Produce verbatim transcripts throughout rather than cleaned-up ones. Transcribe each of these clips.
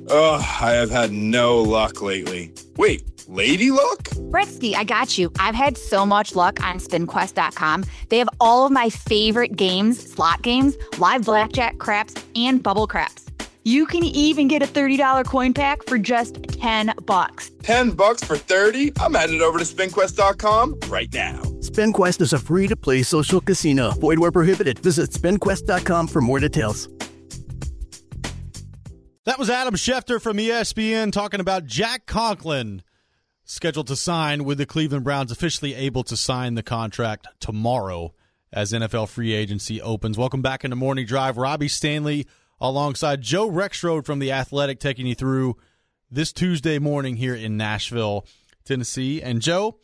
Ugh, I have had no luck lately. Wait, lady luck? Bretsky, I got you. I've had so much luck on spin quest dot com. They have all of my favorite games, slot games, live blackjack, craps, and bubble craps. You can even get a thirty dollars coin pack for just ten bucks. ten bucks for thirty? I'm headed over to spin quest dot com right now. SpinQuest is a free-to-play social casino. Void where prohibited. Visit spin quest dot com for more details. That was Adam Schefter from E S P N talking about Jack Conklin, scheduled to sign with the Cleveland Browns, officially able to sign the contract tomorrow as N F L free agency opens. Welcome back into Morning Drive. Robbie Stanley alongside Joe Rexrode from The Athletic, taking you through this Tuesday morning here in Nashville, Tennessee. And Joe,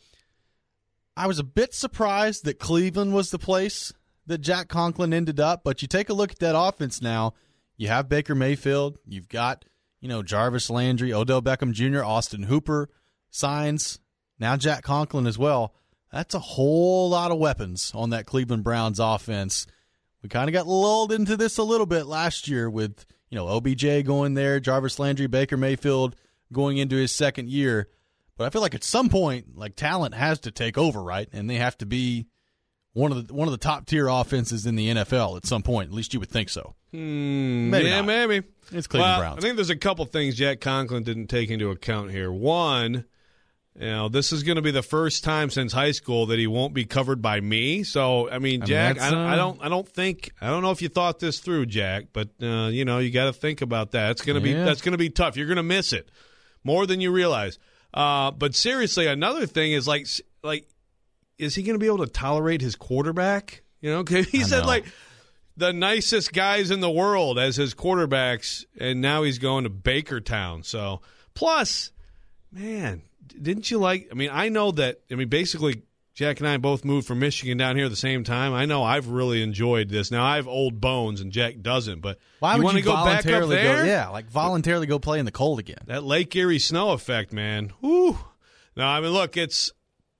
I was a bit surprised that Cleveland was the place that Jack Conklin ended up, but you take a look at that offense now. You have Baker Mayfield. You've got, you know, Jarvis Landry, Odell Beckham Junior, Austin Hooper signs. Now Jack Conklin as well. That's a whole lot of weapons on that Cleveland Browns offense. We kind of got lulled into this a little bit last year with, you know, O B J going there, Jarvis Landry, Baker Mayfield going into his second year. But I feel like at some point, like, talent has to take over, right? And they have to be one of the one of the top tier offenses in the N F L at some point. At least you would think so. Hmm, Maybe yeah, not. maybe. It's Cleveland well, Browns. I think there's a couple things Jack Conklin didn't take into account here. One, you know, this is going to be the first time since high school that he won't be covered by me. So, I mean, I mean, Jack, that's, I, don't, uh, I don't, I don't think, I don't know if you thought this through, Jack, but uh, you know, you got to think about that. It's going to Yeah. be, that's going to be tough. You're going to miss it more than you realize. Uh, but seriously, another thing is like, like, is he going to be able to tolerate his quarterback? You know, 'cause he I said know. like the nicest guys in the world as his quarterbacks, and now he's going to Bakertown. So, plus, man, didn't you like? I mean, I know that. I mean, basically, Jack and I both moved from Michigan down here at the same time. I know I've really enjoyed this. Now I have old bones, and Jack doesn't. But Why you would want you to go back up voluntarily there? go? Yeah, like voluntarily go play in the cold again. That Lake Erie snow effect, man. Woo. No, I mean, look, it's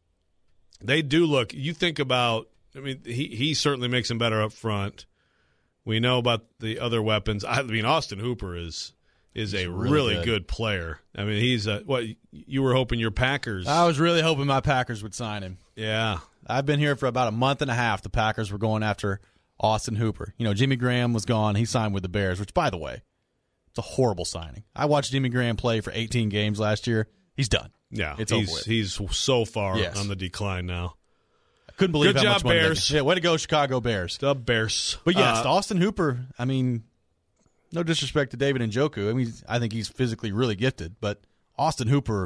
they do look. You think about. I mean, he he certainly makes them better up front. We know about the other weapons. I mean, Austin Hooper is is He's a really really, good. good. player. I mean, he's a, what you were hoping your Packers. I was really hoping my Packers would sign him. yeah. I've been here for about a month and a half. The Packers were going after Austin Hooper. You know, Jimmy Graham was gone. He signed with the Bears, which, by the way, it's a horrible signing. I watched Jimmy Graham play for eighteen games last year. He's done. Yeah, It's he's over with. he's so far Yes. on the decline now. I couldn't believe Good how job, much money they Bears. could- Yeah, way to go, Chicago Bears. The Bears. But yes, Uh, Austin Hooper, I mean, no disrespect to David Njoku. I mean, I think he's physically really gifted, but Austin Hooper,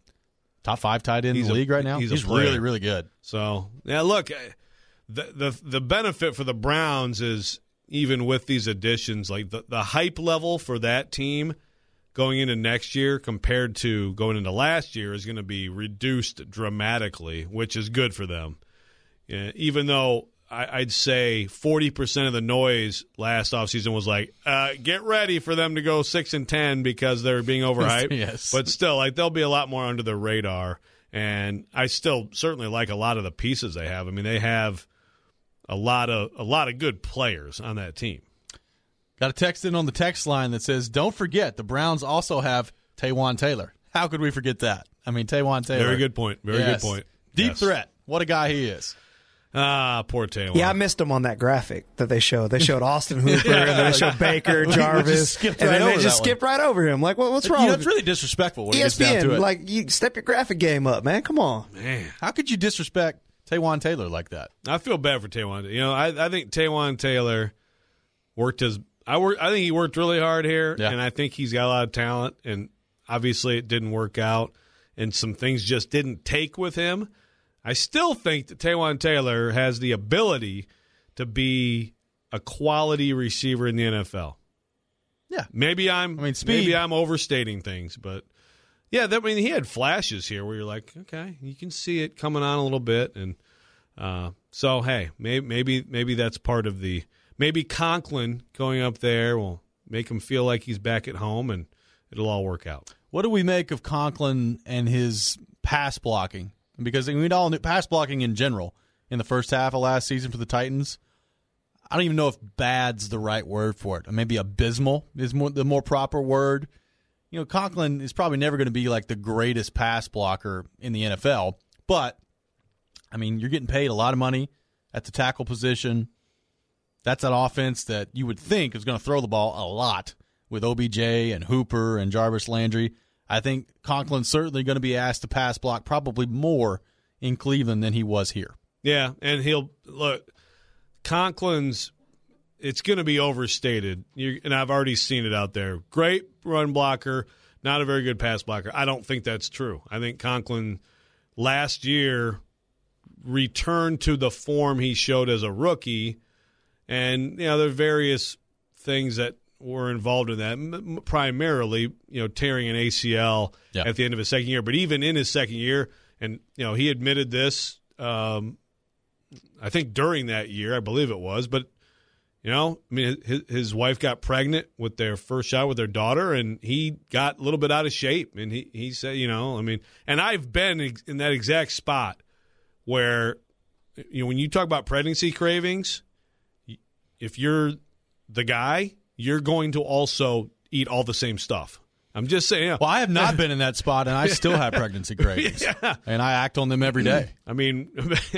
top five tight end in He's the a- league right now. he's He's, a player. really, really good. So, yeah, look, uh, the, the the benefit for the Browns is even with these additions, like the, the hype level for that team going into next year compared to going into last year is going to be reduced dramatically, which is good for them. Yeah, even though I, I'd say forty percent of the noise last offseason was like, uh, get ready for them to go six and ten because they're being overhyped. Yes. But still, like they'll be a lot more under the radar. And I still certainly like a lot of the pieces they have. I mean, they have a lot of a lot of good players on that team. Got a text in on the text line that says, don't forget, the Browns also have Taywan Taylor. How could we forget that? I mean, Taywan Taylor. Very good point. Very Yes. good point. Deep Yes. threat. What a guy he is. Ah, poor Taylor. Yeah, I missed him on that graphic that they showed. They showed Austin Hooper, and then they showed Baker, We just Jarvis, skipped and right then they over just that skipped right over him. Like, what, what's wrong You know, with it's really disrespectful when E it S gets P down to N? it. Like, you step your graphic game up, man. Come on. Man. How could you disrespect Taywan Taylor like that? I feel bad for Taywan. You know, I, I think Taywan Taylor worked his. I work. I think he worked really hard here, Yeah. and I think he's got a lot of talent. And obviously, it didn't work out, and some things just didn't take with him. I still think that Taywan Taylor has the ability to be a quality receiver in the N F L. Yeah. Maybe I'm. I mean, speed- maybe I'm overstating things, but yeah, that, I mean, he had flashes here where you're like, okay, you can see it coming on a little bit, and uh, so hey, maybe maybe maybe that's part of the maybe Conklin going up there will make him feel like he's back at home, and it'll all work out. What do we make of Conklin and his pass blocking? Because we all knew pass blocking in general in the first half of last season for the Titans. I don't even know if bad's the right word for it. Maybe abysmal is more, the more proper word. you know, Conklin is probably never going to be like the greatest pass blocker in the N F L, but, I mean, you're getting paid a lot of money at the tackle position. That's an offense that you would think is going to throw the ball a lot with O B J and Hooper and Jarvis Landry. I think Conklin's certainly going to be asked to pass block probably more in Cleveland than he was here. Yeah, and he'll – look, Conklin's – it's going to be overstated, you, and I've already seen it out there. Great run blocker, not a very good pass blocker. I don't think that's true. I think Conklin last year returned to the form he showed as a rookie, and you know there are various things that were involved in that. M- primarily, you know, tearing an A C L yeah. at the end of his second year. But even in his second year, and you know, he admitted this. Um, I think during that year, I believe it was, but. You know, I mean, his, his wife got pregnant with their first shot with their daughter, and he got a little bit out of shape. And he, he said, you know, I mean, and I've been in that exact spot where, you know, when you talk about pregnancy cravings, if you're the guy, you're going to also eat all the same stuff. I'm just saying. You know, well, I have not been in that spot, and I still have pregnancy cravings. Yeah. And I act on them every day. I mean,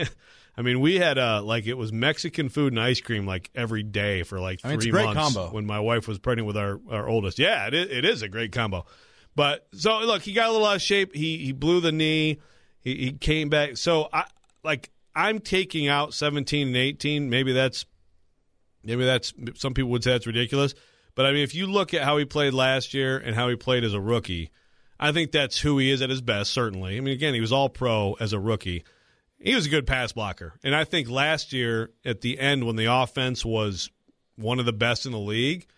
I mean, we had uh, like it was Mexican food and ice cream like every day for like three I mean, it's a great months combo. When my wife was pregnant with our, our oldest. Yeah, it is, it is a great combo. But so look, he got a little out of shape. He he blew the knee. He, he came back. So I like I'm taking out seventeen and eighteen. Maybe that's maybe that's some people would say that's ridiculous. But I mean, if you look at how he played last year and how he played as a rookie, I think that's who he is at his best. Certainly. I mean, again, he was all pro as a rookie. He was a good pass blocker. And I think last year at the end when the offense was one of the best in the league,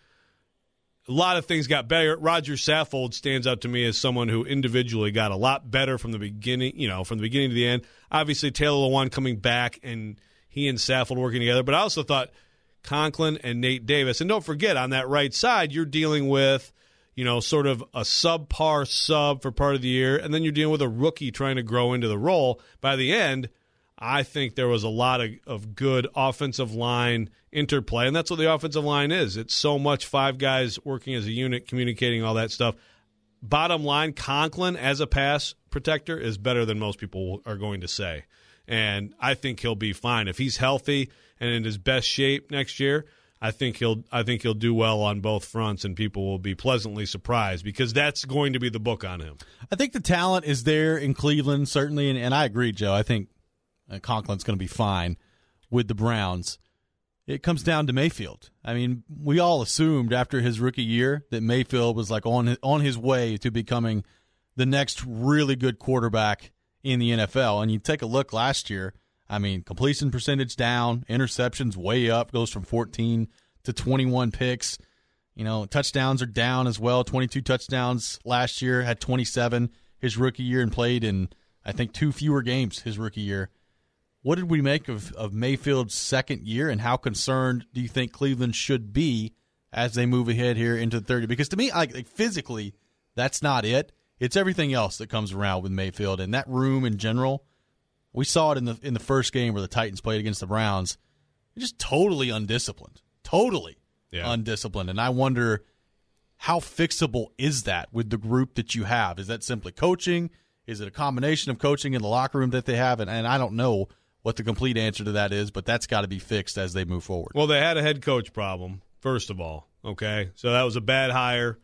a lot of things got better. Roger Saffold stands out to me as someone who individually got a lot better from the beginning, you know, from the beginning to the end. Obviously, Taylor Lewan coming back and he and Saffold working together. But I also thought Conklin and Nate Davis. And don't forget, on that right side, you're dealing with, you know, sort of a subpar sub for part of the year, and then you're dealing with a rookie trying to grow into the role. By the end, I think there was a lot of, of good offensive line interplay, and that's what the offensive line is. It's so much five guys working as a unit, communicating all that stuff. Bottom line, Conklin as a pass protector is better than most people are going to say, and I think he'll be fine. If he's healthy and in his best shape next year, I think he'll I think he'll do well on both fronts, and people will be pleasantly surprised because that's going to be the book on him. I think the talent is there in Cleveland, certainly, and, and I agree, Joe. I think Conklin's going to be fine with the Browns. It comes down to Mayfield. I mean, we all assumed after his rookie year that Mayfield was like on his, on his way to becoming the next really good quarterback in the N F L. And you take a look last year, I mean, completion percentage down, interceptions way up, goes from fourteen to twenty-one picks. You know, touchdowns are down as well, twenty-two touchdowns last year, had twenty-seven his rookie year and played in, I think, two fewer games his rookie year. What did we make of, of Mayfield's second year, and how concerned do you think Cleveland should be as they move ahead here into the thirty? Because to me, like, like physically, that's not it. It's everything else that comes around with Mayfield, and that room in general. We saw it in the in the first game where the Titans played against the Browns. They're just totally undisciplined. Totally yeah. undisciplined. And I wonder, how fixable is that with the group that you have? Is that simply coaching? Is it a combination of coaching in the locker room that they have? And, and I don't know what the complete answer to that is, but that's got to be fixed as they move forward. Well, they had a head coach problem, first of all, okay? So that was a bad hire,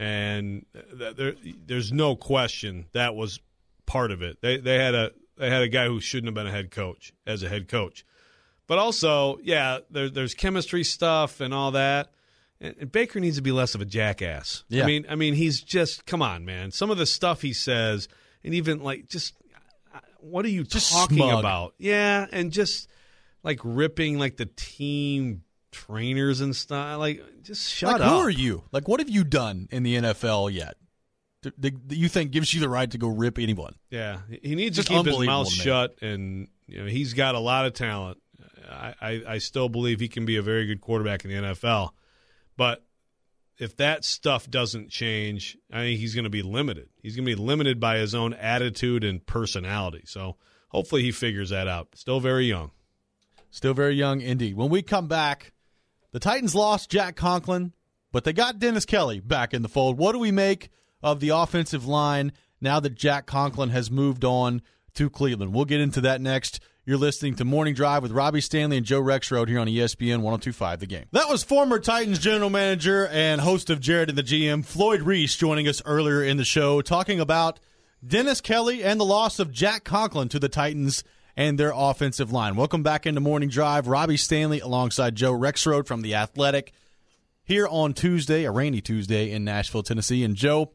and th- there, there's no question that was part of it. They they had a They had a guy who shouldn't have been a head coach as a head coach. But also, yeah, there, there's chemistry stuff and all that. And, and Baker needs to be less of a jackass. Yeah. I mean, I mean, he's just, come on, man. Some of the stuff he says, and even like, just, what are you just talking smug. about? Yeah, and just like ripping like the team trainers and stuff. Like, just shut like, up. Who are you? Like, what have you done in the N F L yet that you think gives you the right to go rip anyone? Yeah, he needs Just to keep his unbelievable mouth to me. shut, and you know he's got a lot of talent. I, I, I still believe he can be a very good quarterback in the N F L, but if that stuff doesn't change, I think he's going to be limited. He's going to be limited by his own attitude and personality. So hopefully he figures that out. Still very young. Still very young indeed. When we come back, the Titans lost Jack Conklin, but they got Dennis Kelly back in the fold. What do we make of the offensive line now that Jack Conklin has moved on to Cleveland. We'll get into that next. You're listening to Morning Drive with Robbie Stanley and Joe Rexrode here on E S P N one oh two point five The Game. That was former Titans general manager and host of Jared and the G M, Floyd Reese, joining us earlier in the show, talking about Dennis Kelly and the loss of Jack Conklin to the Titans and their offensive line. Welcome back into Morning Drive. Robbie Stanley alongside Joe Rexrode from The Athletic here on Tuesday, a rainy Tuesday in Nashville, Tennessee. And Joe,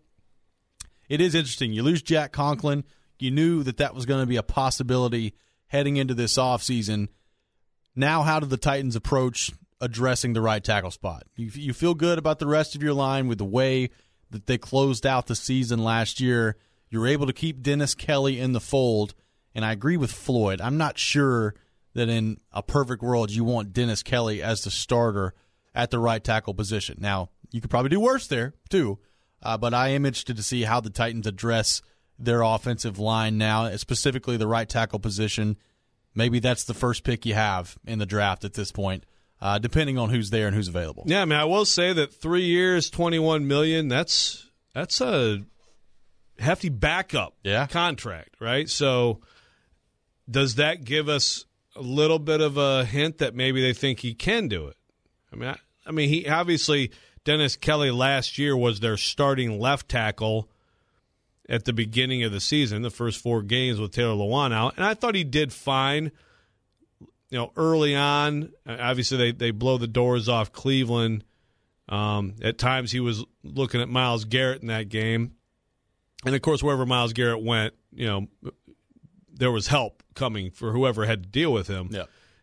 it is interesting. You lose Jack Conklin. You knew that that was going to be a possibility heading into this offseason. Now, how do the Titans approach addressing the right tackle spot? You, you feel good about the rest of your line with the way that they closed out the season last year. You're able to keep Dennis Kelly in the fold, and I agree with Floyd. I'm not sure that in a perfect world you want Dennis Kelly as the starter at the right tackle position. Now, you could probably do worse there, too, uh, but I am interested to see how the Titans address their offensive line now, specifically the right tackle position. Maybe that's the first pick you have in the draft at this point, uh, depending on who's there and who's available. Yeah, I mean, I will say that three years, twenty-one million dollars, that's that's a hefty backup yeah. contract, right? So does that give us a little bit of a hint that maybe they think he can do it? I mean, I, I mean, he obviously, Dennis Kelly last year was their starting left tackle at the beginning of the season, the first four games with Taylor Lewan out, and I thought he did fine. You know, early on, obviously they, they blow the doors off Cleveland. Um, at times he was looking at Myles Garrett in that game. And, of course, wherever Myles Garrett went, you know, there was help coming for whoever had to deal with him. Yeah.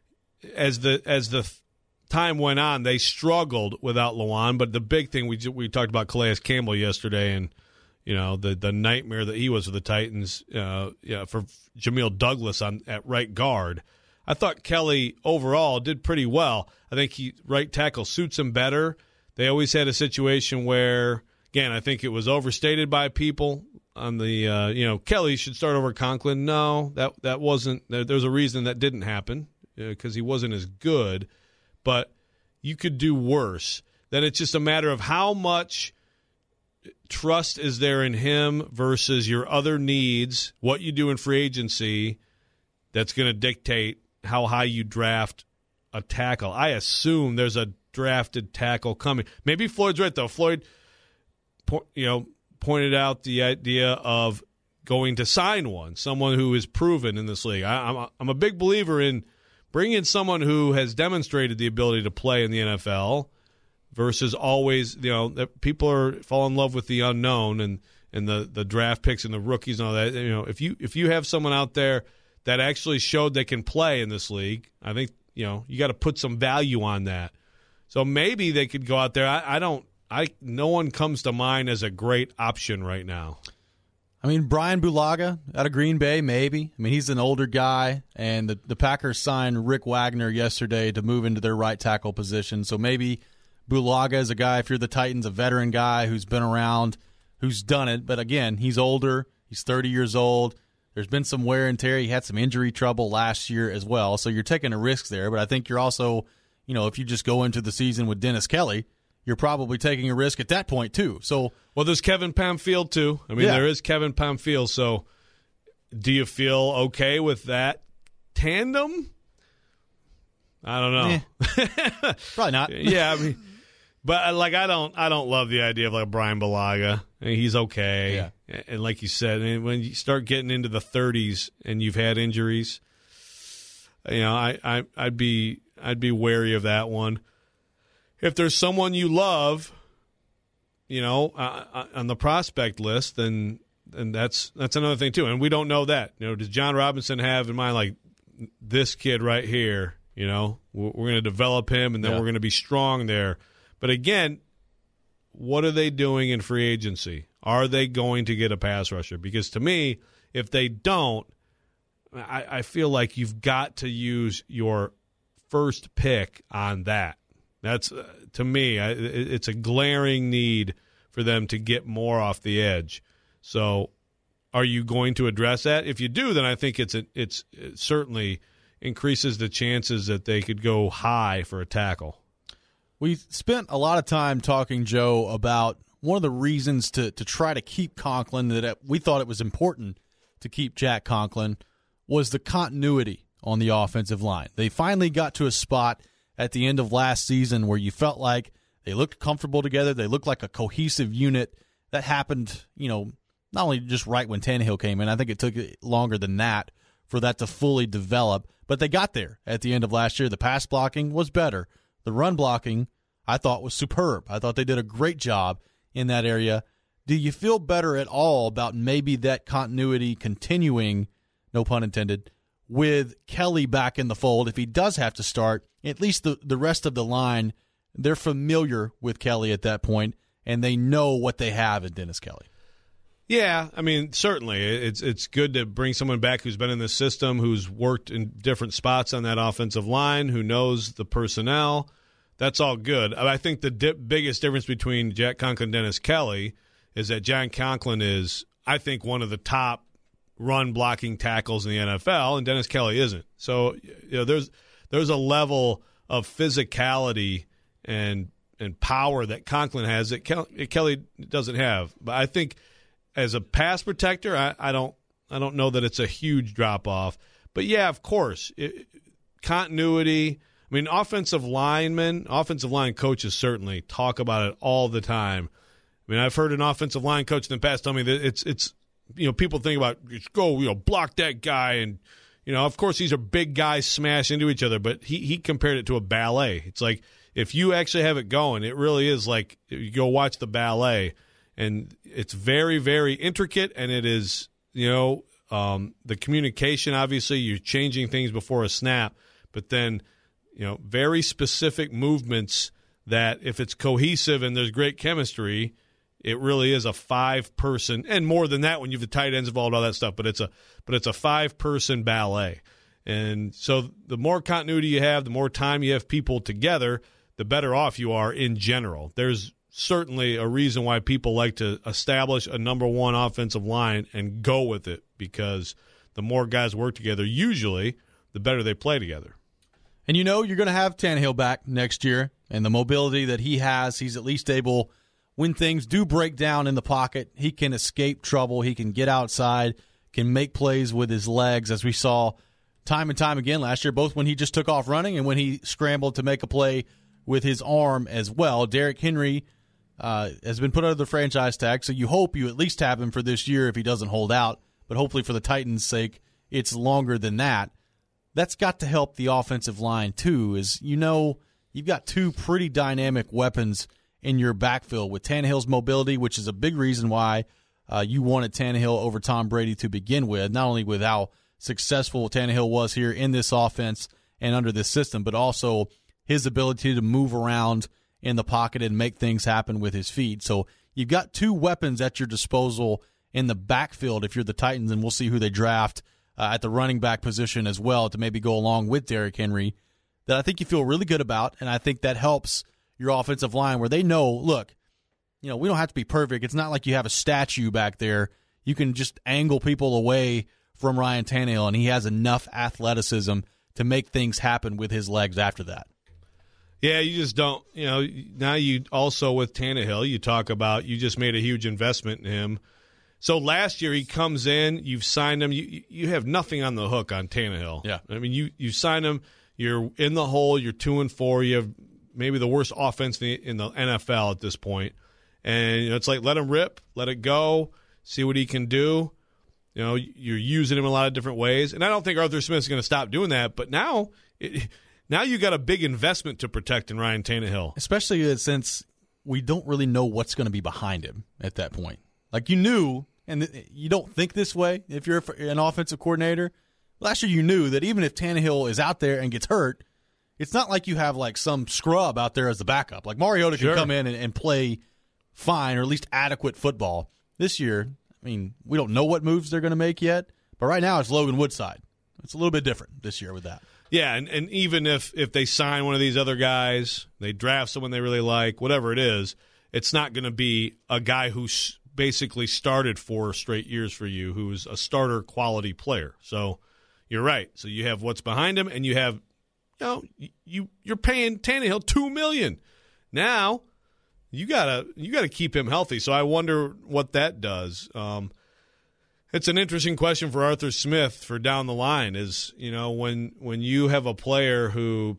As the as the time went on, they struggled without Lewan, but the big thing, we we talked about Calais Campbell yesterday and, you know, the the nightmare that he was for the Titans, uh, yeah, for Jamil Douglas on at right guard. I thought Kelly overall did pretty well. I think he right tackle suits him better. They always had a situation where, again, I think it was overstated by people on the, uh, you know, Kelly should start over Conklin. No, that that wasn't. There, there's a reason that didn't happen because uh, he wasn't as good. But you could do worse. Then it's just a matter of how much trust is there in him versus your other needs, what you do in free agency that's going to dictate how high you draft a tackle. I assume there's a drafted tackle coming. Maybe Floyd's right, though. Floyd, you know, pointed out the idea of going to sign one, someone who is proven in this league. I, I'm, a, I'm a big believer in bringing someone who has demonstrated the ability to play in the N F L versus always, you know, that people are fall in love with the unknown and, and the, the draft picks and the rookies and all that. You know, if you if you have someone out there that actually showed they can play in this league, I think, you know, you got to put some value on that. So maybe they could go out there. I, I don't. I no one comes to mind as a great option right now. I mean, Brian Bulaga out of Green Bay, maybe. I mean, he's an older guy, and the, the Packers signed Rick Wagner yesterday to move into their right tackle position. So maybe Bulaga is a guy, if you're the Titans, a veteran guy who's been around, who's done it. But again, he's older. He's thirty years old. There's been some wear and tear. He had some injury trouble last year as well. So you're taking a risk there. But I think you're also, you know, if you just go into the season with Dennis Kelly, you're probably taking a risk at that point too. So, well, there's Kevin Pamfield too. I mean, yeah. There is Kevin Pamfield. So, do you feel okay with that tandem? I don't know. Eh. Probably not. Yeah, I mean, but like I don't, I don't love the idea of like Brian Bulaga. I mean, he's okay. Yeah. And like you said, when you start getting into the thirties and you've had injuries, you know, I, I, I'd be, I'd be wary of that one. If there's someone you love, you know, uh, on the prospect list, then and that's that's another thing too. And we don't know that. You know, does John Robinson have in mind like this kid right here? You know, we're, we're going to develop him, and then yeah. we're going to be strong there. But again, what are they doing in free agency? Are they going to get a pass rusher? Because to me, if they don't, I, I feel like you've got to use your first pick on that. That's, uh, to me, I, it's a glaring need for them to get more off the edge. So are you going to address that? If you do, then I think it's a, it's it certainly increases the chances that they could go high for a tackle. We spent a lot of time talking, Joe, about one of the reasons to to try to keep Conklin, that we thought it was important to keep Jack Conklin, was the continuity on the offensive line. They finally got to a spot at the end of last season where you felt like they looked comfortable together. They looked like a cohesive unit. That happened, you know, not only just right when Tannehill came in. I think it took longer than that for that to fully develop. But they got there at the end of last year. The pass blocking was better. The run blocking, I thought, was superb. I thought they did a great job in that area. Do you feel better at all about maybe that continuity continuing, no pun intended, with Kelly back in the fold? If he does have to start, at least the, the rest of the line, they're familiar with Kelly at that point, and they know what they have in Dennis Kelly. Yeah, I mean, certainly. It's it's good to bring someone back who's been in the system, who's worked in different spots on that offensive line, who knows the personnel. That's all good. I think the di- biggest difference between Jack Conklin and Dennis Kelly is that Jack Conklin is, I think, one of the top run-blocking tackles in the N F L, and Dennis Kelly isn't. So, you know, there's there's a level of physicality and and power that Conklin has that Kelly doesn't have. But I think as a pass protector, I, I don't I don't know that it's a huge drop off. But yeah, of course, it, continuity. I mean, offensive linemen, offensive line coaches certainly talk about it all the time. I mean, I've heard an offensive line coach in the past tell me that it's it's you know, people think about just go you know block that guy, and you know, of course these are big guys smash into each other, but he he compared it to a ballet. It's like, if you actually have it going, it really is like you go watch the ballet, and it's very, very intricate, and it is, you know, um, the communication, obviously, you're changing things before a snap, but then, you know, very specific movements that if it's cohesive and there's great chemistry, it really is a five-person, and more than that when you have the tight ends involved, all that stuff, but it's a but it's a five-person ballet. And so the more continuity you have, the more time you have people together, the better off you are in general. There's certainly a reason why people like to establish a number one offensive line and go with it, because the more guys work together, usually, the better they play together. And you know you're going to have Tannehill back next year, and the mobility that he has, he's at least able, when things do break down in the pocket, he can escape trouble, he can get outside, can make plays with his legs, as we saw time and time again last year, both when he just took off running and when he scrambled to make a play with his arm as well. Derrick Henry uh, has been put under the franchise tag, so you hope you at least have him for this year if he doesn't hold out. But hopefully for the Titans' sake, it's longer than that. That's got to help the offensive line too, is, you know, you've got two pretty dynamic weapons in your backfield with Tannehill's mobility, which is a big reason why uh, you wanted Tannehill over Tom Brady to begin with, not only with how successful Tannehill was here in this offense and under this system, but also his ability to move around in the pocket and make things happen with his feet. So you've got two weapons at your disposal in the backfield if you're the Titans, and we'll see who they draft uh, at the running back position as well to maybe go along with Derrick Henry, that I think you feel really good about, and I think that helps your offensive line where they know, look, you know, we don't have to be perfect. It's not like you have a statue back there. You can just angle people away from Ryan Tannehill, and he has enough athleticism to make things happen with his legs after that. Yeah, you just don't, you know, now you also with Tannehill, you talk about you just made a huge investment in him. So last year he comes in, you've signed him, you you have nothing on the hook on Tannehill. Yeah. I mean, you, you signed him, you're in the hole, you're two and four, you have maybe the worst offense in the, in the N F L at this point. And you know, it's like, let him rip, let it go, see what he can do. You know, you're using him in a lot of different ways. And I don't think Arthur Smith is going to stop doing that, but now it, now you got a big investment to protect in Ryan Tannehill. Especially since we don't really know what's going to be behind him at that point. Like, you knew, and you don't think this way if you're an offensive coordinator. Last year you knew that even if Tannehill is out there and gets hurt, it's not like you have like some scrub out there as the backup. Like Mariota can Sure. come in and, and play fine or at least adequate football. This year, I mean, we don't know what moves they're going to make yet, but right now it's Logan Woodside. It's a little bit different this year with that. Yeah, and, and even if, if they sign one of these other guys, they draft someone they really like, whatever it is, it's not going to be a guy who's basically started four straight years for you, who's a starter quality player. So you're right. So you have what's behind him, and you have, you know, you you're paying Tannehill two million dollars. Now you gotta you gotta keep him healthy. So I wonder what that does. Um, it's an interesting question for Arthur Smith for down the line. Is you know when when you have a player who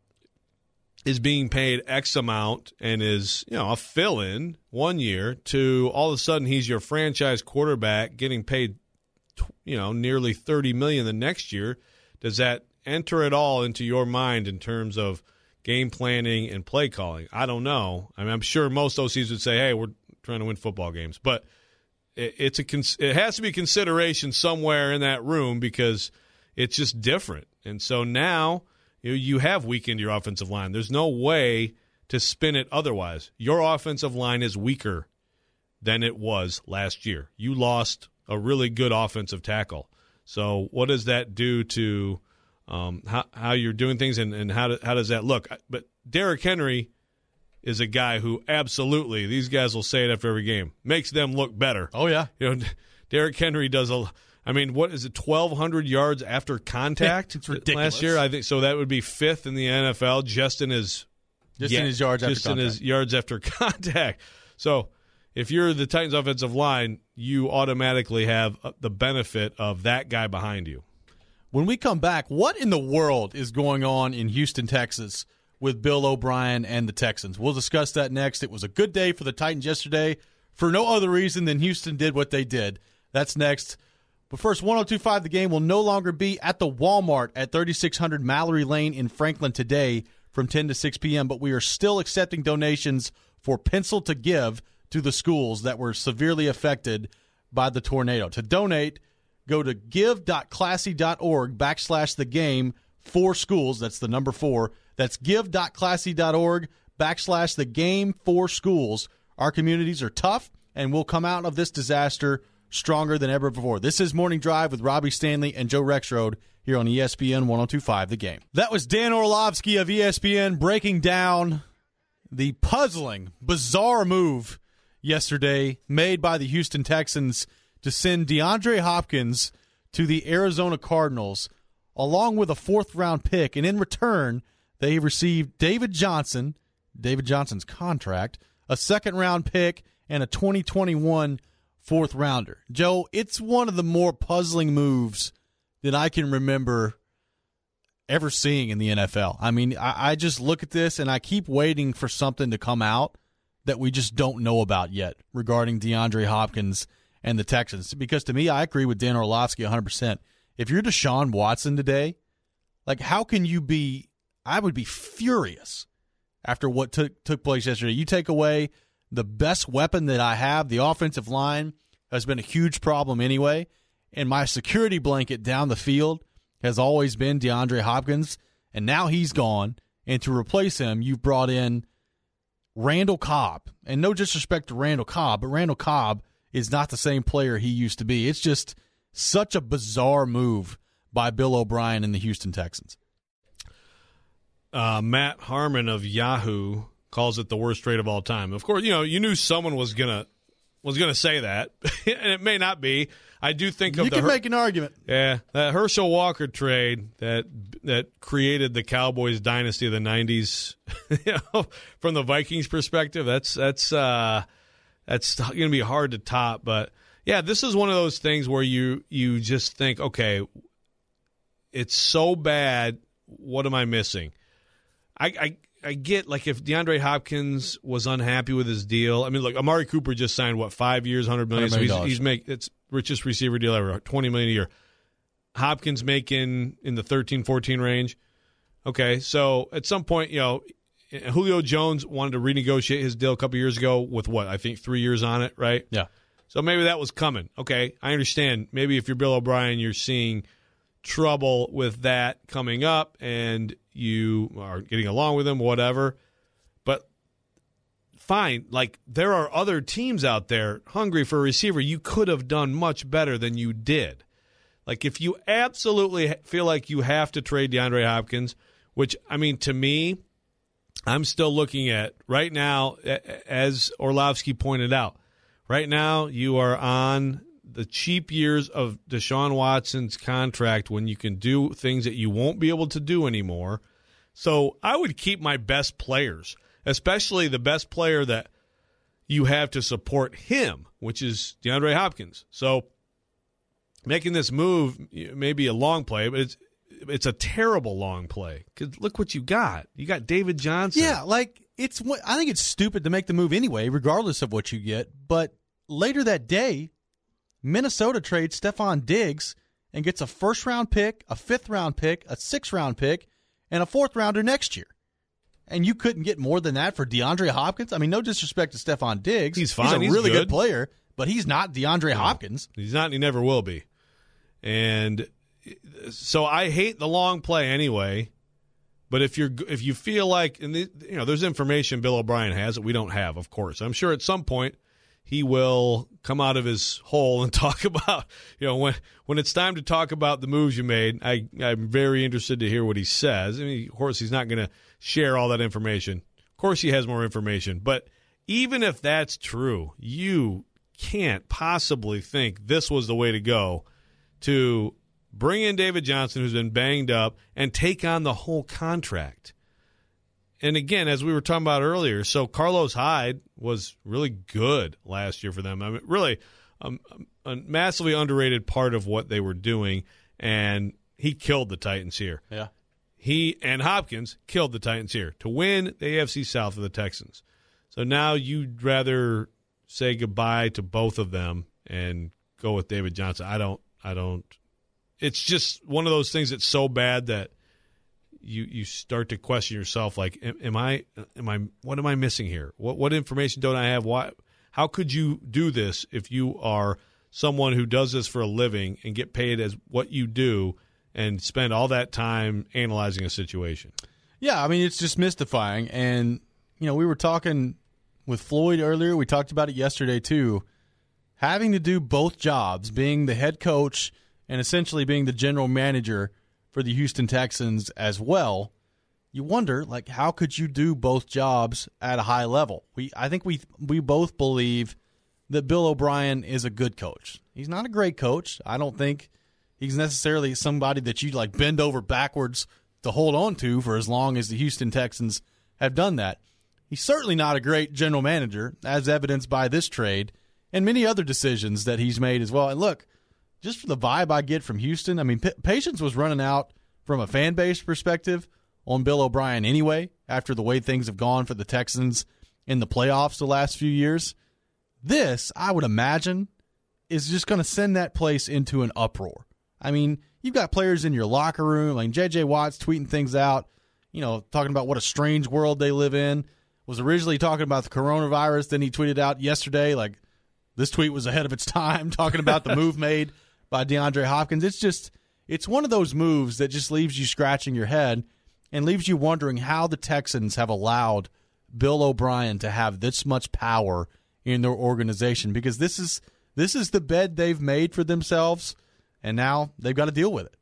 is being paid X amount and is you know a fill-in one year to all of a sudden he's your franchise quarterback getting paid you know nearly thirty million dollars the next year. Does that enter at all into your mind in terms of game planning and play calling? I don't know. I mean, I'm sure most O Cs would say, "Hey, we're trying to win football games," but it, it's a it has to be consideration somewhere in that room because it's just different. And so now you know, you have weakened your offensive line. There's no way to spin it otherwise. Your offensive line is weaker than it was last year. You lost a really good offensive tackle. So what does that do to Um, how how you're doing things and, and how do, how does that look? But Derrick Henry is a guy who absolutely, these guys will say it after every game, makes them look better. Oh yeah, you know, Derrick Henry does a. I mean, what is it? twelve hundred yards after contact it's ridiculous. last year. I think so. That would be fifth in the N F L just in his just yeah, in his yards after just contact. in his yards after contact. So if you're the Titans offensive line, you automatically have the benefit of that guy behind you. When we come back, what in the world is going on in Houston, Texas with Bill O'Brien and the Texans? We'll discuss that next. It was a good day for the Titans yesterday for no other reason than Houston did what they did. That's next. But first, one oh two point five The Game will no longer be at the Walmart at thirty-six hundred Mallory Lane in Franklin today from ten to six p.m., but we are still accepting donations for Pencil to Give to the schools that were severely affected by the tornado. To donate, go to give.classy.org backslash the game for schools. That's the number four. That's give.classy.org backslash the game for schools. Our communities are tough, and we'll come out of this disaster stronger than ever before. This is Morning Drive with Robbie Stanley and Joe Rexrode here on E S P N one oh two point five The Game. That was Dan Orlovsky of E S P N breaking down the puzzling, bizarre move yesterday made by the Houston Texans to send DeAndre Hopkins to the Arizona Cardinals, along with a fourth-round pick. And in return, they received David Johnson, David Johnson's contract, a second-round pick, and a twenty twenty-one fourth-rounder. Joe, it's one of the more puzzling moves that I can remember ever seeing in the N F L. I mean, I, I just look at this, and I keep waiting for something to come out that we just don't know about yet regarding DeAndre Hopkins and the Texans. Because to me, I agree with Dan Orlovsky one hundred percent. If you're Deshaun Watson today, like how can you be – I would be furious after what took took place yesterday. You take away the best weapon that I have, the offensive line has been a huge problem anyway, and my security blanket down the field has always been DeAndre Hopkins, and now he's gone, and to replace him, you've brought in Randall Cobb. And no disrespect to Randall Cobb, but Randall Cobb is not the same player he used to be. It's just such a bizarre move by Bill O'Brien and the Houston Texans. Uh, Matt Harmon of Yahoo calls it the worst trade of all time. Of course, you know, you knew someone was gonna was gonna say that, and it may not be. I do think of you the can Her- make an argument. Yeah, that Herschel Walker trade that that created the Cowboys dynasty of the nineties. You know, from the Vikings perspective, that's that's. Uh, That's going to be hard to top, but yeah, this is one of those things where you you just think, okay, it's so bad. What am I missing? I I, I get like if DeAndre Hopkins was unhappy with his deal. I mean, like Amari Cooper just signed what five years, hundred million. So he's, he's make it's richest receiver deal ever, twenty million a year. Hopkins making in the thirteen, fourteen range. Okay, so at some point, you know. Julio Jones wanted to renegotiate his deal a couple years ago with what, I think three years on it, right? Yeah. So maybe that was coming. Okay, I understand. Maybe if you're Bill O'Brien, you're seeing trouble with that coming up and you are getting along with him, whatever. But fine, like there are other teams out there hungry for a receiver. You could have done much better than you did. Like if you absolutely feel like you have to trade DeAndre Hopkins, which, I mean, to me, I'm still looking at right now, as Orlovsky pointed out, right now you are on the cheap years of Deshaun Watson's contract when you can do things that you won't be able to do anymore. So I would keep my best players, especially the best player that you have to support him, which is DeAndre Hopkins. So making this move may be a long play, but it's it's a terrible long play. Because look what you got. You got David Johnson. Yeah, like, it's. I think it's stupid to make the move anyway, regardless of what you get. But later that day, Minnesota trades Stephon Diggs and gets a first-round pick, a fifth-round pick, a sixth-round pick, and a fourth-rounder next year. And you couldn't get more than that for DeAndre Hopkins? I mean, no disrespect to Stephon Diggs. He's fine. He's a He's really good. good player, but he's not DeAndre no, Hopkins. He's not, and he never will be. And so I hate the long play anyway. But if you're if you feel like, and the, you know, there's information Bill O'Brien has that we don't have, of course. I'm sure at some point he will come out of his hole and talk about, you know, when when it's time to talk about the moves you made. I I'm very interested to hear what he says. I mean, of course, he's not going to share all that information. Of course, he has more information. But even if that's true, you can't possibly think this was the way to go, to bring in David Johnson, who's been banged up, and take on the whole contract. And again, as we were talking about earlier, so Carlos Hyde was really good last year for them. I mean, really um, a massively underrated part of what they were doing, and he killed the Titans here. Yeah. He and Hopkins killed the Titans here to win the A F C South for the Texans. So now you'd rather say goodbye to both of them and go with David Johnson. I don't I don't it's just one of those things that's so bad that you you start to question yourself, like, am, am I am I what am I missing here? What what information don't I have? Why how could you do this if you are someone who does this for a living and get paid as what you do and spend all that time analyzing a situation? Yeah, I mean, it's just mystifying. And, you know, we were talking with Floyd earlier. We talked about it yesterday, too. Having to do both jobs, being the head coach and essentially being the general manager for the Houston Texans as well, you wonder, like, how could you do both jobs at a high level? We, I think we we both believe that Bill O'Brien is a good coach. He's not a great coach. I don't think he's necessarily somebody that you like bend over backwards to hold on to for as long as the Houston Texans have done that. He's certainly not a great general manager, as evidenced by this trade and many other decisions that he's made as well. And look, just for the vibe I get from Houston, I mean, p- patience was running out from a fan base perspective on Bill O'Brien anyway, after the way things have gone for the Texans in the playoffs the last few years. This, I would imagine, is just going to send that place into an uproar. I mean, you've got players in your locker room, like J J Watt's tweeting things out, you know, talking about what a strange world they live in. Was originally talking about the coronavirus, then he tweeted out yesterday, like, this tweet was ahead of its time, talking about the move made by DeAndre Hopkins. It's just, it's one of those moves that just leaves you scratching your head and leaves you wondering how the Texans have allowed Bill O'Brien to have this much power in their organization, because this is this is the bed they've made for themselves, and now they've got to deal with it.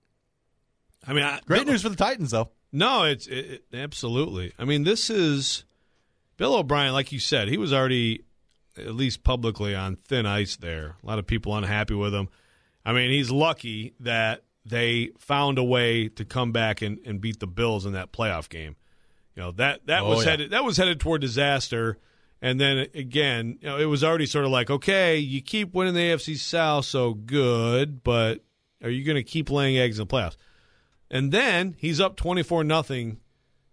I mean, I, great Bill, news for the Titans, though. No, it's it, it, absolutely. I mean, this is Bill O'Brien, like you said, he was already, at least publicly, on thin ice there. A lot of people unhappy with him. I mean, he's lucky that they found a way to come back and, and beat the Bills in that playoff game. You know, that that oh, was yeah. headed that was headed toward disaster. And then again, you know, it was already sort of like, okay, you keep winning the A F C South, so good, but are you going to keep laying eggs in the playoffs? And then he's up twenty-four nothing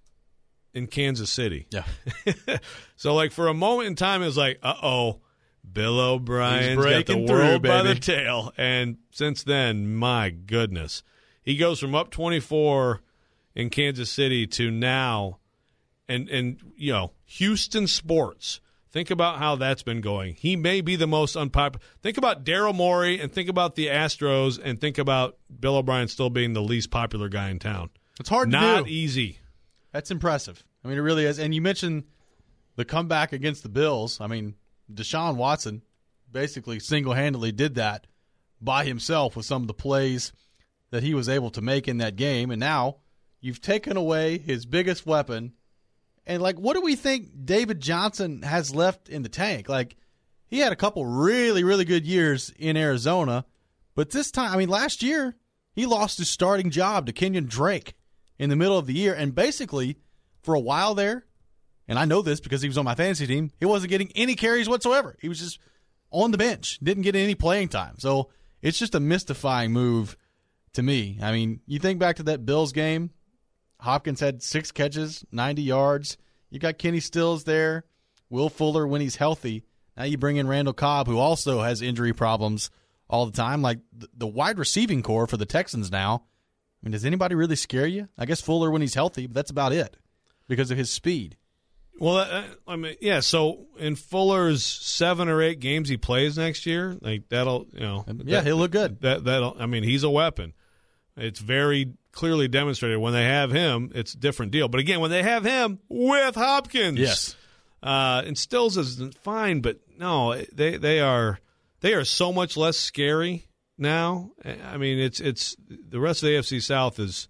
in Kansas City. Yeah. So, like, for a moment in time, it was like, uh-oh, Bill O'Brien's got the through, world by baby. the tail. And since then, my goodness. He goes from up twenty-four in Kansas City to now, and, and you know, Houston sports. Think about how that's been going. He may be the most unpopular. Think about Daryl Morey and think about the Astros and think about Bill O'Brien still being the least popular guy in town. It's hard to Not do. easy. That's impressive. I mean, it really is. And you mentioned the comeback against the Bills. I mean, Deshaun Watson basically single-handedly did that by himself with some of the plays that he was able to make in that game. And now you've taken away his biggest weapon. And, like, what do we think David Johnson has left in the tank? Like, he had a couple really, really good years in Arizona. But this time, I mean, last year, he lost his starting job to Kenyon Drake in the middle of the year. And basically, for a while there, and I know this because he was on my fantasy team, he wasn't getting any carries whatsoever. He was just on the bench, didn't get any playing time. So it's just a mystifying move to me. I mean, you think back to that Bills game, Hopkins had six catches, ninety yards. You got Kenny Stills there, Will Fuller when he's healthy. Now you bring in Randall Cobb, who also has injury problems all the time. Like the, the wide receiving core for the Texans now, I mean, does anybody really scare you? I guess Fuller when he's healthy, but that's about it because of his speed. Well, uh, I mean, yeah. So in Fuller's seven or eight games he plays next year, like that'll, you know, yeah, that, he'll look good. That that'll. I mean, he's a weapon. It's very clearly demonstrated when they have him. It's a different deal. But again, when they have him with Hopkins, yes, uh, and Stills is fine, but no, they they are they are so much less scary now. I mean, it's it's the rest of the A F C South is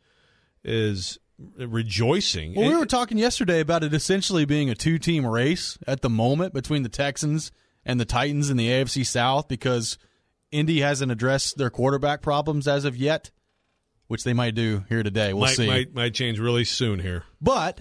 is. rejoicing. Well, we were talking yesterday about it essentially being a two-team race at the moment between the Texans and the Titans in the A F C South because Indy hasn't addressed their quarterback problems as of yet, which they might do here today. We'll might, see. Might, might change really soon here. But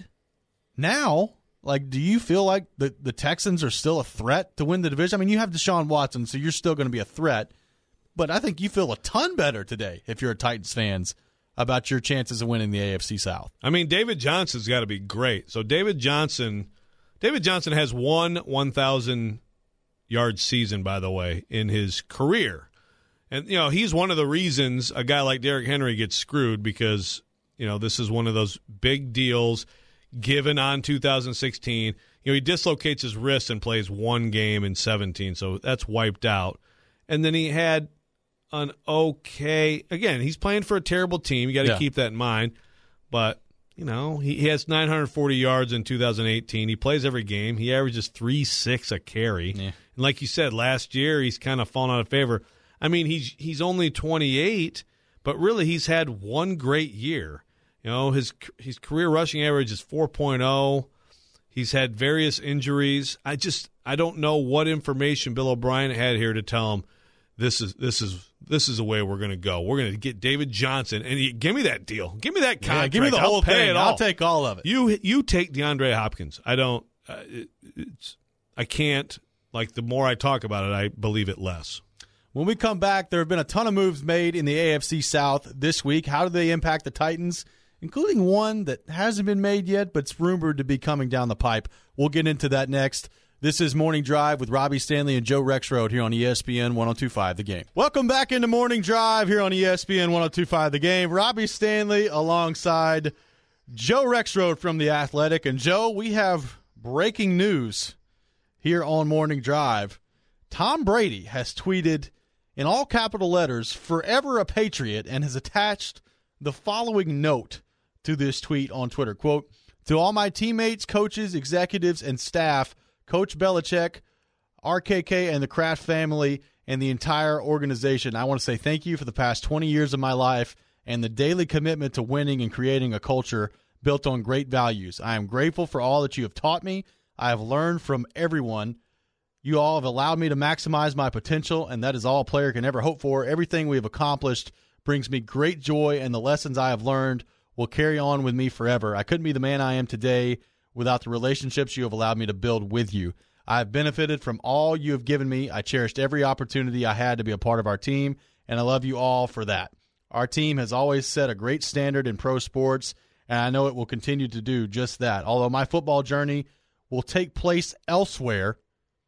now, like, do you feel like the, the Texans are still a threat to win the division? I mean, you have Deshaun Watson, so you're still going to be a threat. But I think you feel a ton better today if you're a Titans fans about your chances of winning the A F C South. I mean, David Johnson's got to be great. So David Johnson, David Johnson has one one thousand yard season, by the way, in his career. And, you know, he's one of the reasons a guy like Derrick Henry gets screwed because, you know, this is one of those big deals given on two thousand sixteen. You know, he dislocates his wrist and plays one game in seventeen, so that's wiped out. And then he had an okay – again, he's playing for a terrible team. You got to yeah. keep that in mind. But, you know, he, he has nine hundred forty yards in two thousand eighteen. He plays every game. He averages three six a carry. Yeah. And like you said, last year he's kind of fallen out of favor. I mean, he's he's only twenty-eight, but really he's had one great year. You know, his his career rushing average is four point oh. He's had various injuries. I just I don't know what information Bill O'Brien had here to tell him this is this is this is the way we're going to go. We're going to get David Johnson and he, give me that deal. Give me that contract. Yeah, give me the I'll whole pay thing. it all. I'll take all of it. You you take DeAndre Hopkins. I don't. Uh, it, it's I can't. Like the more I talk about it, I believe it less. When we come back, there have been a ton of moves made in the A F C South this week. How do they impact the Titans, including one that hasn't been made yet, but it's rumored to be coming down the pipe? We'll get into that next. This is Morning Drive with Robbie Stanley and Joe Rexrode here on E S P N one oh two point five The Game. Welcome back into Morning Drive here on E S P N one oh two point five The Game. Robbie Stanley alongside Joe Rexrode from The Athletic. And, Joe, we have breaking news here on Morning Drive. Tom Brady has tweeted in all capital letters, "Forever a Patriot," and has attached the following note to this tweet on Twitter. Quote, "To all my teammates, coaches, executives, and staff, Coach Belichick, R K K, and the Kraft family, and the entire organization, I want to say thank you for the past twenty years of my life and the daily commitment to winning and creating a culture built on great values. I am grateful for all that you have taught me. I have learned from everyone. You all have allowed me to maximize my potential, and that is all a player can ever hope for. Everything we have accomplished brings me great joy, and the lessons I have learned will carry on with me forever. I couldn't be the man I am today without the relationships you have allowed me to build with you. I have benefited from all you have given me. I cherished every opportunity I had to be a part of our team, and I love you all for that. Our team has always set a great standard in pro sports, and I know it will continue to do just that. Although my football journey will take place elsewhere,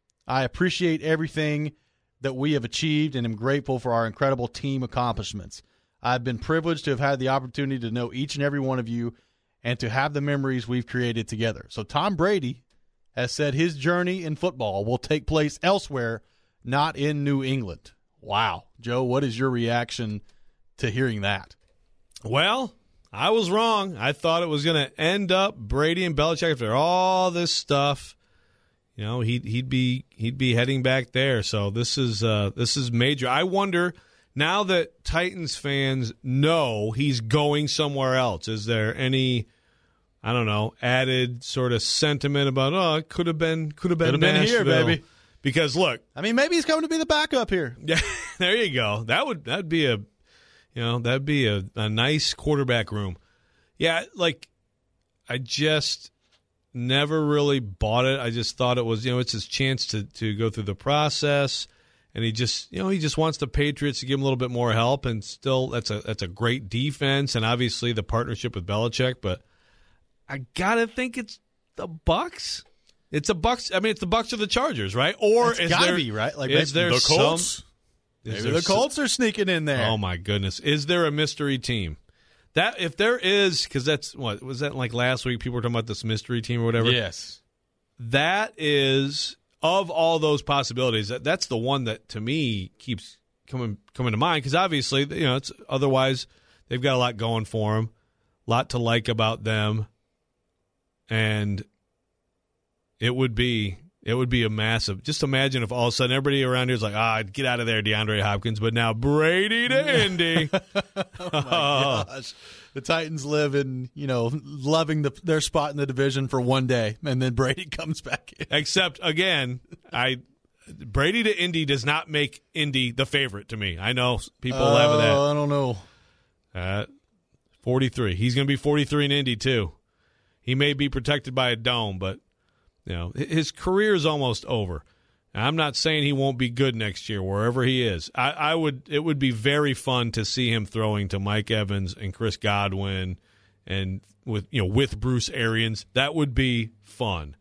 I appreciate everything that we have achieved and am grateful for our incredible team accomplishments. I've been privileged to have had the opportunity to know each and every one of you and to have the memories we've created together." So Tom Brady has said his journey in football will take place elsewhere, not in New England. Wow. Joe, what is your reaction to hearing that? Well, I was wrong. I thought it was going to end up Brady and Belichick after all this stuff. You know, he'd he'd be he'd be heading back there. So this is uh, this is major. I wonder now that Titans fans know he's going somewhere else. Is there any, I don't know, added sort of sentiment about oh it could have been could have been Could have been here, baby? Because look, I mean, maybe he's coming to be the backup here. yeah, there you go. That would that'd be a, you know, that'd be a, a nice quarterback room. Yeah, like I just. never really bought it. I just thought it was, you know, it's his chance to to go through the process, and he just, you know, he just wants the Patriots to give him a little bit more help, and still that's a that's a great defense, and obviously the partnership with Belichick. But I gotta think it's the Bucs. It's the Bucs. I mean, it's the Bucs or the Chargers, right? Or It's is gotta there be, right? Like, is maybe there the Colts? Some, is Maybe there the some- Colts are sneaking in there. Oh my goodness! Is there a mystery team? That if there is, because that's what was that like last week? People were talking about this mystery team or whatever. Yes, that is of all those possibilities. That that's the one that to me keeps coming coming to mind because obviously you know it's otherwise they've got a lot going for them, a lot to like about them, and it would be. It would be a massive. Just imagine if all of a sudden everybody around here is like, ah, get out of there, DeAndre Hopkins. But now Brady to Indy. oh my gosh. The Titans live in, you know, loving the, their spot in the division for one day, and then Brady comes back in. Except, again, I Brady to Indy does not make Indy the favorite to me. I know people uh, laugh at that. I don't know. Uh, forty-three. He's going to be forty-three in Indy, too. He may be protected by a dome, but you know, his career is almost over. I'm not saying he won't be good next year wherever he is. I, I would. It would be very fun to see him throwing to Mike Evans and Chris Godwin, and with you know with Bruce Arians. That would be fun.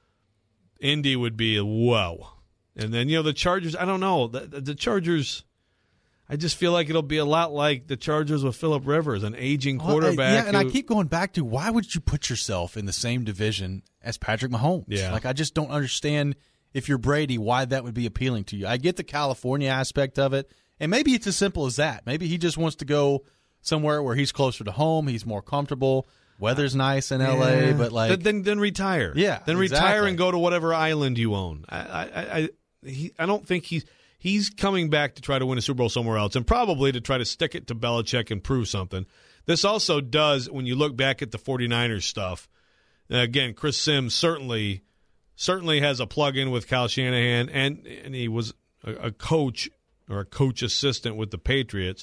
Indy would be whoa, and then you know the Chargers. I don't know the, the Chargers. I just feel like it'll be a lot like the Chargers with Phillip Rivers, an aging quarterback. Well, I, yeah, and who, I keep going back to why would you put yourself in the same division as Patrick Mahomes? Yeah. Like, I just don't understand if you're Brady why that would be appealing to you. I get the California aspect of it, and maybe it's as simple as that. Maybe he just wants to go somewhere where he's closer to home, he's more comfortable, weather's nice in L A, Yeah. but like then, then then retire. Yeah, then retire exactly. and go to whatever island you own. I I I, he, I don't think he's he's coming back to try to win a Super Bowl somewhere else, and probably to try to stick it to Belichick and prove something. This also does, when you look back at the 49ers stuff, again, Chris Sims certainly certainly has a plug-in with Kyle Shanahan, and, and he was a, a coach or a coach assistant with the Patriots.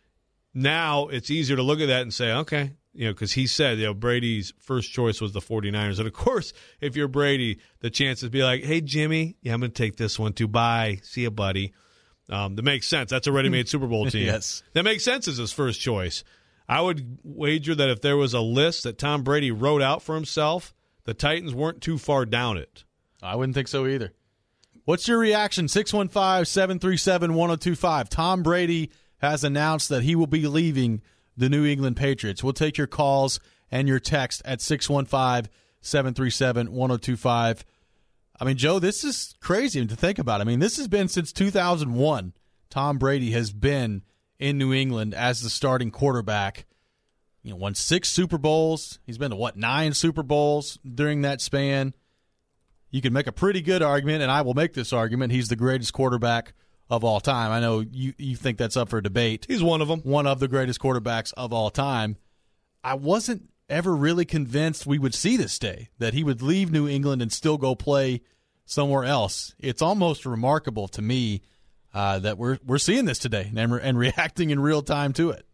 Now it's easier to look at that and say, okay, you know, because he said, you know, Brady's first choice was the 49ers. And, of course, if you're Brady, the chances be like, hey, Jimmy, yeah, I'm going to take this one too. Bye. See you, buddy. Um, that makes sense. That's a ready-made Super Bowl team. Yes. That makes sense as his first choice. I would wager that if there was a list that Tom Brady wrote out for himself, the Titans weren't too far down it. I wouldn't think so either. What's your reaction? six one five, seven three seven, one oh two five. Tom Brady has announced that he will be leaving the New England Patriots. We'll take your calls and your text at six one five, seven three seven, one oh two five. I mean, Joe, this is crazy to think about. I mean, this has been since two thousand one. Tom Brady has been in New England as the starting quarterback. You know, won six Super Bowls. He's been to, what, nine Super Bowls during that span. You can make a pretty good argument, and I will make this argument, he's the greatest quarterback of all time. I know you, you think that's up for debate. He's one of them. One of the greatest quarterbacks of all time. I wasn't ever really convinced we would see this day, that he would leave New England and still go play somewhere else. It's almost remarkable to me uh, that we're we're seeing this today and, and reacting in real time to it.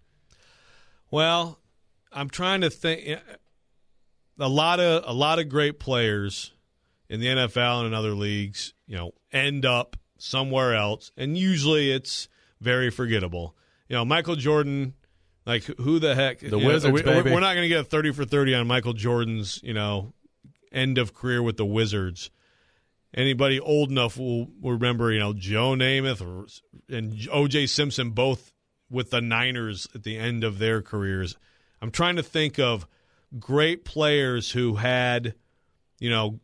Well, I'm trying to think. A lot of a lot of great players in the N F L and in other leagues, you know, end up somewhere else, and usually it's very forgettable. You know, Michael Jordan, like who the heck? The you Wizards, know, we, baby. We're not going to get a thirty for thirty on Michael Jordan's, you know, end of career with the Wizards. Anybody old enough will, will remember, you know, Joe Namath or, and O J Simpson both with the Niners at the end of their careers. I'm trying to think of great players who had, you know,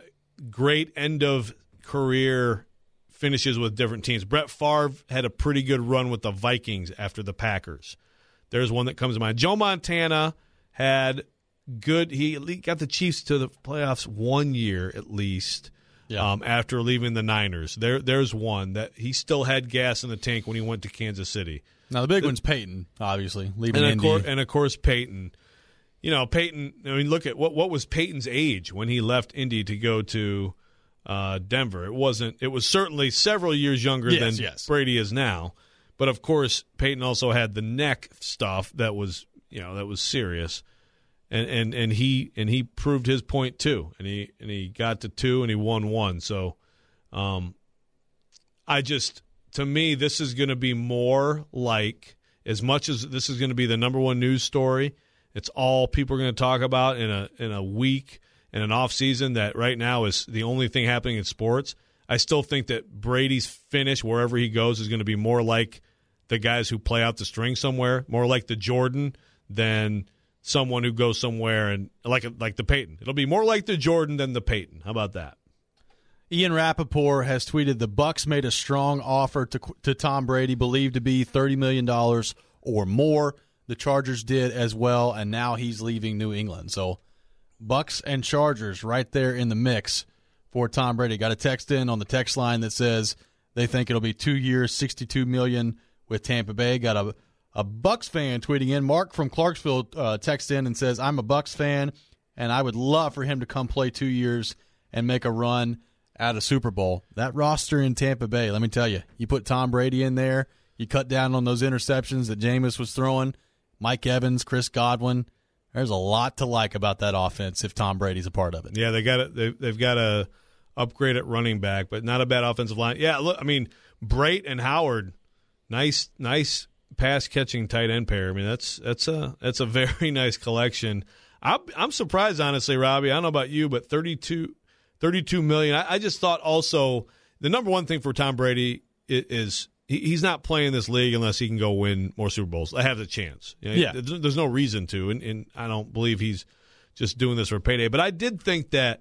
great end of career finishes with different teams. Brett Favre had a pretty good run with the Vikings after the Packers. There's one that comes to mind. Joe Montana had good. He got the Chiefs to the playoffs one year at least. Yeah. Um, after leaving the Niners. There, there's one that he still had gas in the tank when he went to Kansas City. Now, the big one's Peyton, obviously, leaving And of, Indy. course, and of course, Peyton. You know, Peyton, I mean, look at what what was Peyton's age when he left Indy to go to uh, Denver. It wasn't, it was certainly several years younger Yes, than yes. Brady is now. But of course, Peyton also had the neck stuff that was, you know, that was serious. and, and, and he and he proved his point too, and he and he got to two and he won one. So, um, I just to me this is going to be more like, as much as this is going to be the number one news story, it's all people are going to talk about in a in a week and an off season that right now is the only thing happening in sports. I still think that Brady's finish wherever he goes is going to be more like the guys who play out the string somewhere, more like the Jordan than someone who goes somewhere and like like the Peyton. It'll be more like the Jordan than the Peyton. How about that? Ian Rappaport has tweeted the Bucs made a strong offer to to Tom Brady, believed to be thirty million dollars or more. The Chargers did as well, and now he's leaving New England. So Bucs and Chargers right there in the mix for Tom Brady. Got a text in on the text line that says they think it'll be two years, sixty-two million dollars with Tampa Bay. Got a a Bucs fan tweeting in. Mark from Clarksville uh, texts in and says, I'm a Bucs fan, and I would love for him to come play two years and make a run at a Super Bowl. That roster in Tampa Bay, let me tell you, you put Tom Brady in there, you cut down on those interceptions that Jameis was throwing, Mike Evans, Chris Godwin. There's a lot to like about that offense if Tom Brady's a part of it. Yeah, they got it. They, they've got to upgrade at running back, but not a bad offensive line. Yeah, look, I mean, Brait and Howard, nice, nice pass catching tight end pair. I mean, that's that's a that's a very nice collection. I'm I'm surprised, honestly, Robbie. I don't know about you, but thirty-two, thirty-two million. I, I just thought also the number one thing for Tom Brady is, is he, he's not playing this league unless he can go win more Super Bowls. I have the chance. You know, yeah, there's, there's no reason to, and, and I don't believe he's just doing this for payday. But I did think that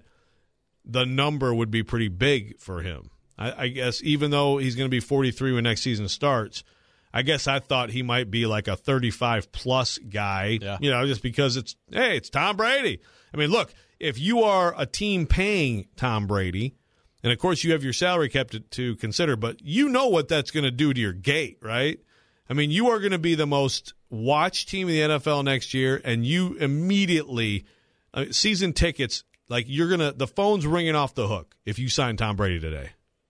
the number would be pretty big for him. I, I guess even though he's going to be forty-three when next season starts, I guess I thought he might be like a thirty-five plus guy, yeah. you know, just because it's, hey, it's Tom Brady. I mean, look, if you are a team paying Tom Brady, and of course you have your salary cap to, to consider, but you know what that's going to do to your gate, right? I mean, you are going to be the most watched team in the N F L next year, and you immediately, uh, season tickets, like you're going to, the phone's ringing off the hook if you sign Tom Brady today.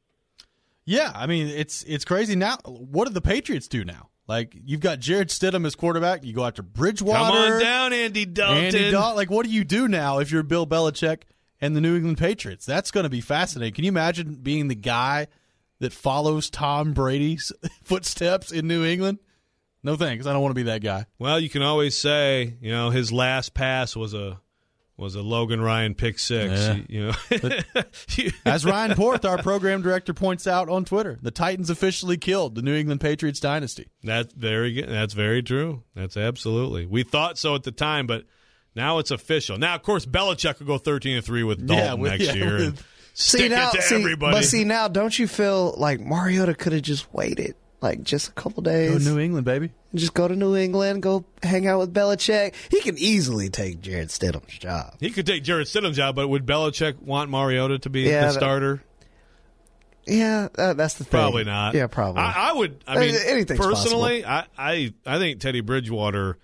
Yeah, I mean, it's it's crazy. Now, what do the Patriots do now? Like, you've got Jared Stidham as quarterback. You go after Bridgewater. Come on down, Andy Dalton. Andy Dalton. Like, what do you do now if you're Bill Belichick and the New England Patriots? That's going to be fascinating. Can you imagine being the guy that follows Tom Brady's footsteps in New England? No thanks. I don't want to be that guy. Well, you can always say, you know, his last pass was a was a Logan Ryan pick six. Yeah. You know, as Ryan Porth, our program director, points out on Twitter, the Titans officially killed the New England Patriots dynasty. That's very good. That's very true. That's absolutely. We thought so at the time, but now it's official. Now, of course, Belichick will go thirteen and three with Dalton yeah, with, next yeah, year with, and stick see, now, it to see, everybody. But see, now, don't you feel like Mariota could have just waited, like just a couple days? Go New England, baby. Just go to New England, go hang out with Belichick. He can easily take Jared Stidham's job. He could take Jared Stidham's job, but would Belichick want Mariota to be Yeah, the that- starter? Yeah, uh, that's the thing. Probably not. Yeah, probably. I, I would. I mean, Uh, anything's personally, I, I I think Teddy Bridgewater.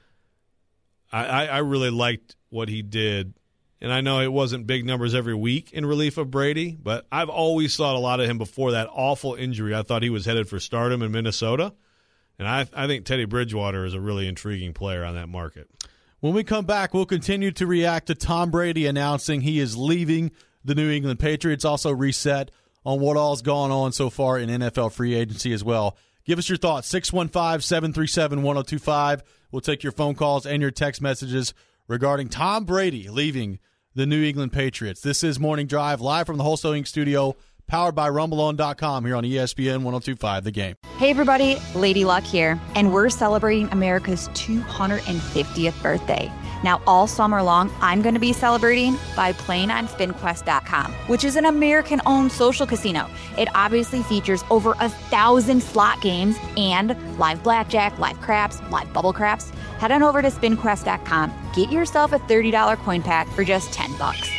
I, I I really liked what he did, and I know it wasn't big numbers every week in relief of Brady, but I've always thought a lot of him before that awful injury. I thought he was headed for stardom in Minnesota, and I I think Teddy Bridgewater is a really intriguing player on that market. When we come back, we'll continue to react to Tom Brady announcing he is leaving the New England Patriots. Also reset on what all's gone on so far in N F L free agency as well. Give us your thoughts, six one five, seven three seven, one oh two five. We'll take your phone calls and your text messages regarding Tom Brady leaving the New England Patriots. This is Morning Drive, live from the Wholesale Incorporated studio, powered by rumble on dot com here on E S P N one oh two point five The Game. Hey everybody, Lady Luck here, and we're celebrating America's two hundred fiftieth birthday. Now all summer long, I'm going to be celebrating by playing on spin quest dot com, which is an American-owned social casino. It obviously features over a thousand slot games and live blackjack, live craps, live bubble craps. Head on over to spin quest dot com, get yourself a thirty dollars coin pack for just ten bucks.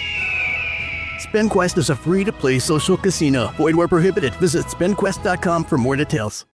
SpinQuest is a free-to-play social casino. Void where prohibited. Visit spin quest dot com for more details.